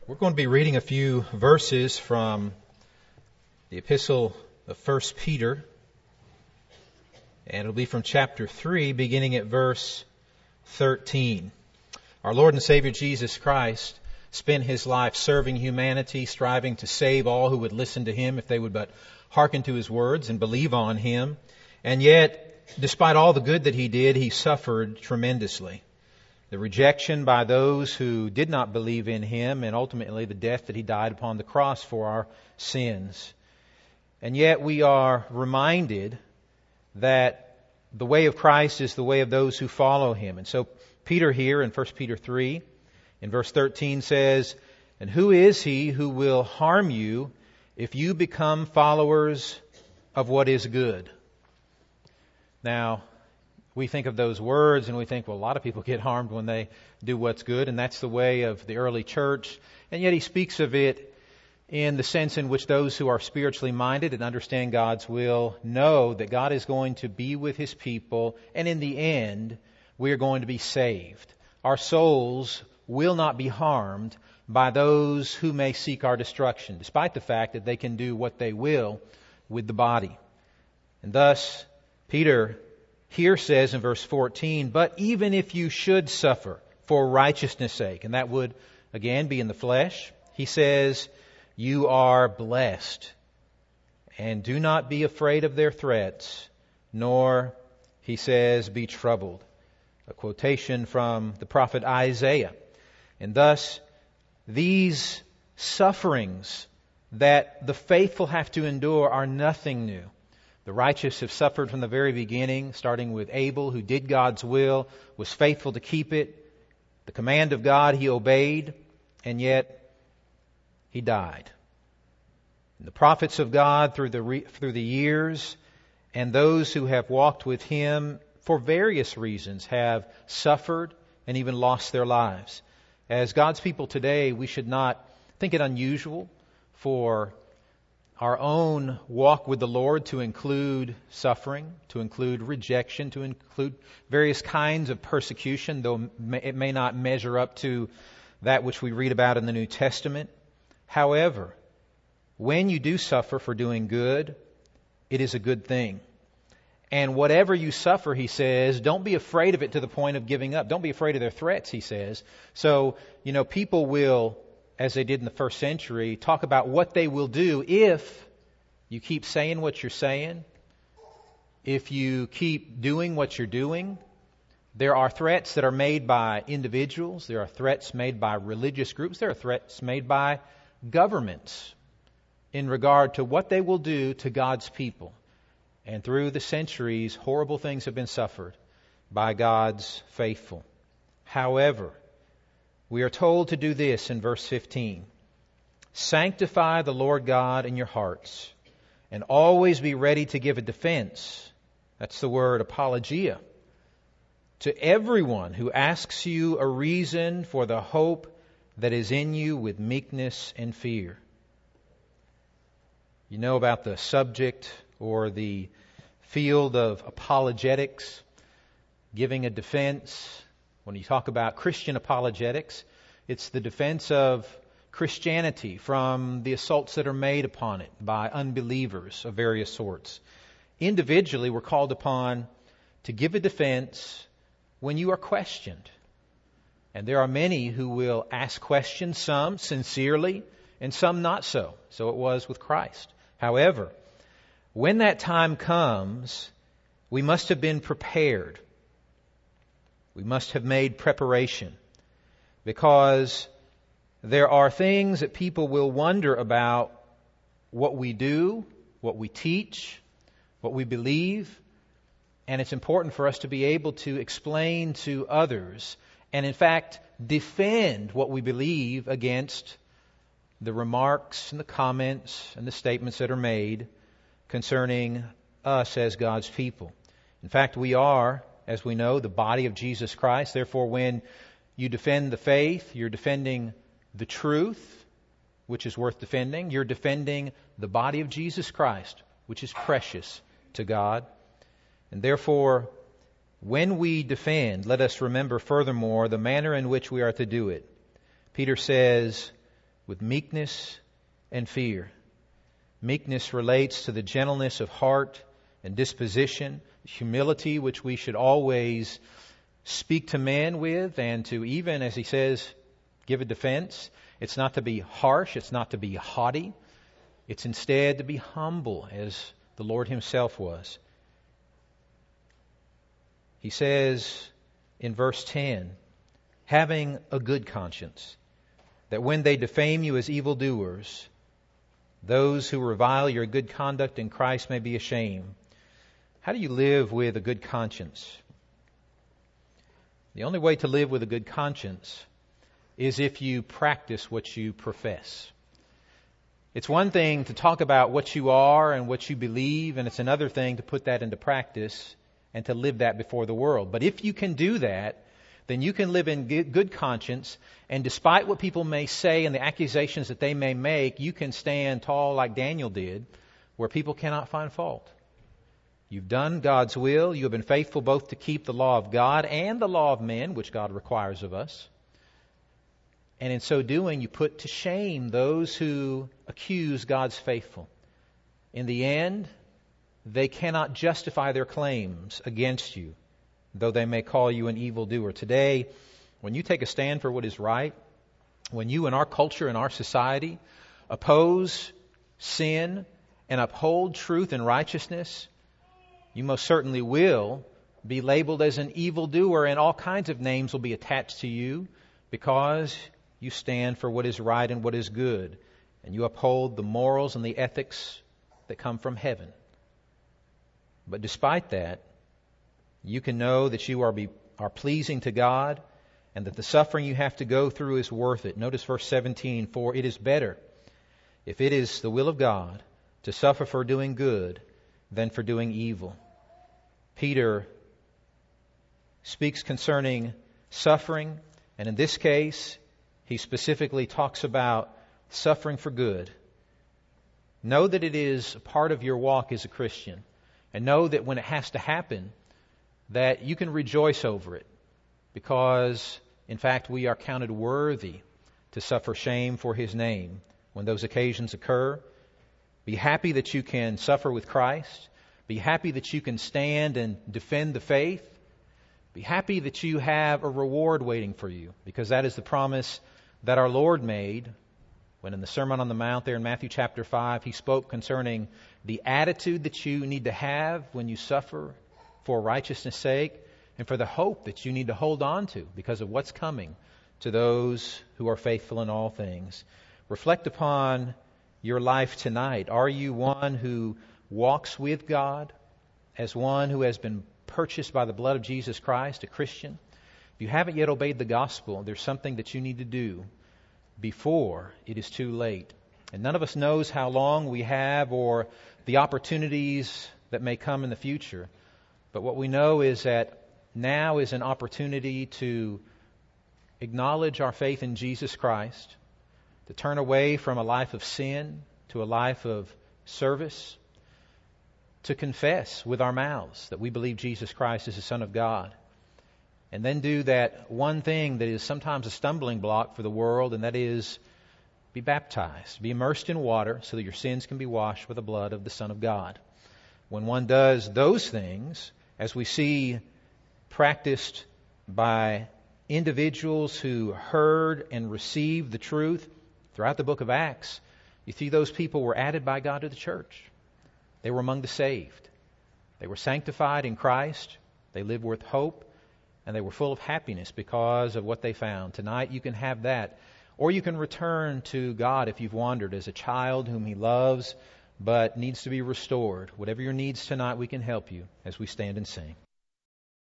We're going to be reading a few verses from the epistle of 1 Peter, and it'll be from chapter 3, beginning at verse 13. Our Lord and Savior Jesus Christ spent His life serving humanity, striving to save all who would listen to Him if they would but hearken to His words and believe on Him. And yet, despite all the good that He did, He suffered tremendously. The rejection by those who did not believe in Him, and ultimately the death that He died upon the cross for our sins. And yet we are reminded that the way of Christ is the way of those who follow Him. And so Peter here in 1 Peter 3, in verse 13 says, "And who is he who will harm you if you become followers of what is good?" Now, we think of those words and we think, well, a lot of people get harmed when they do what's good, and that's the way of the early church. And yet he speaks of it in the sense in which those who are spiritually minded and understand God's will know that God is going to be with His people, and in the end, we are going to be saved. Our souls will not be harmed by those who may seek our destruction, despite the fact that they can do what they will with the body. And thus, Peter here says in verse 14, "But even if you should suffer for righteousness' sake," and that would again be in the flesh, he says, "you are blessed. And do not be afraid of their threats, nor," he says, "be troubled." A quotation from the prophet Isaiah. And thus, these sufferings that the faithful have to endure are nothing new. The righteous have suffered from the very beginning, starting with Abel, who did God's will, was faithful to keep it. The command of God he obeyed, and yet he died. And the prophets of God through the years, and those who have walked with Him for various reasons, have suffered and even lost their lives. As God's people today, we should not think it unusual for our own walk with the Lord to include suffering, to include rejection, to include various kinds of persecution, though it may not measure up to that which we read about in the New Testament. However, when you do suffer for doing good, it is a good thing. And whatever you suffer, he says, don't be afraid of it to the point of giving up. Don't be afraid of their threats, he says. So, people will, as they did in the first century, talk about what they will do if you keep saying what you're saying, if you keep doing what you're doing. There are threats that are made by individuals. There are threats made by religious groups. There are threats made by governments in regard to what they will do to God's people. And through the centuries, horrible things have been suffered by God's faithful. However, we are told to do this in verse 15. "Sanctify the Lord God in your hearts, and always be ready to give a defense," that's the word apologia, "to everyone who asks you a reason for the hope that is in you with meekness and fear." You know about the subject or the field of apologetics, giving a defense. When you talk about Christian apologetics, it's the defense of Christianity from the assaults that are made upon it by unbelievers of various sorts. Individually, we're called upon to give a defense when you are questioned. And there are many who will ask questions, some sincerely and some not so. So it was with Christ. However, when that time comes, we must have been prepared. We must have made preparation, because there are things that people will wonder about what we do, what we teach, what we believe, and it's important for us to be able to explain to others and in fact defend what we believe against the remarks and the comments and the statements that are made concerning us as God's people. In fact, we are, as we know, the body of Jesus Christ. Therefore, when you defend the faith, you're defending the truth, which is worth defending. You're defending the body of Jesus Christ, which is precious to God. And therefore, when we defend, let us remember furthermore the manner in which we are to do it. Peter says, with meekness and fear. Meekness relates to the gentleness of heart and disposition, humility which we should always speak to men with, and to even, as he says, give a defense. It's not to be harsh, it's not to be haughty. It's instead to be humble, as the Lord himself was. He says in verse 10, having a good conscience, that when they defame you as evildoers, those who revile your good conduct in Christ may be ashamed. How do you live with a good conscience? The only way to live with a good conscience is if you practice what you profess. It's one thing to talk about what you are and what you believe, and it's another thing to put that into practice and to live that before the world. But if you can do that, then you can live in good conscience, and despite what people may say and the accusations that they may make, you can stand tall like Daniel did, where people cannot find fault. You've done God's will. You have been faithful both to keep the law of God and the law of men, which God requires of us. And in so doing, you put to shame those who accuse God's faithful. In the end, they cannot justify their claims against you, though they may call you an evildoer. Today, when you take a stand for what is right, when you in our culture and our society oppose sin and uphold truth and righteousness, you most certainly will be labeled as an evildoer, and all kinds of names will be attached to you because you stand for what is right and what is good, and you uphold the morals and the ethics that come from heaven. But despite that, you can know that you are pleasing to God, and that the suffering you have to go through is worth it. Notice verse 17, for it is better, if it is the will of God, to suffer for doing good than for doing evil. Peter speaks concerning suffering, and in this case, he specifically talks about suffering for good. Know that it is a part of your walk as a Christian, and know that when it has to happen, that you can rejoice over it, because, in fact, we are counted worthy to suffer shame for His name when those occasions occur. Be happy that you can suffer with Christ. Be happy that you can stand and defend the faith. Be happy that you have a reward waiting for you, because that is the promise that our Lord made when in the Sermon on the Mount there in Matthew chapter 5, He spoke concerning the attitude that you need to have when you suffer for righteousness' sake, and for the hope that you need to hold on to because of what's coming to those who are faithful in all things. Reflect upon your life tonight. Are you one who walks with God as one who has been purchased by the blood of Jesus Christ, a Christian? If you haven't yet obeyed the gospel, there's something that you need to do before it is too late. And none of us knows how long we have or the opportunities that may come in the future. But what we know is that now is an opportunity to acknowledge our faith in Jesus Christ, to turn away from a life of sin to a life of service, to confess with our mouths that we believe Jesus Christ is the Son of God, and then do that one thing that is sometimes a stumbling block for the world, and that is be baptized, be immersed in water so that your sins can be washed with the blood of the Son of God. When one does those things, as we see practiced by individuals who heard and received the truth throughout the book of Acts, you see those people were added by God to the church. They were among the saved. They were sanctified in Christ. They lived with hope, and they were full of happiness because of what they found. Tonight you can have that. Or you can return to God if you've wandered as a child whom He loves but needs to be restored. Whatever your needs tonight, we can help you as we stand and sing.